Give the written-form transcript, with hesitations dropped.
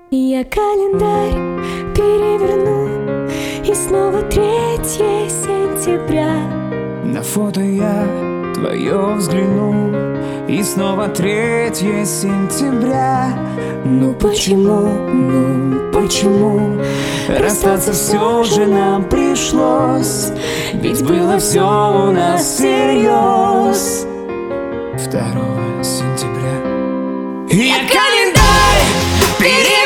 Я календарь переверну, и снова 3 сентября. На фото я твое взгляну, и снова 3 сентября. Ну почему расстаться все же нам пришлось? Ведь было все у нас всерьез. 2 сентября. Я календарь переверну,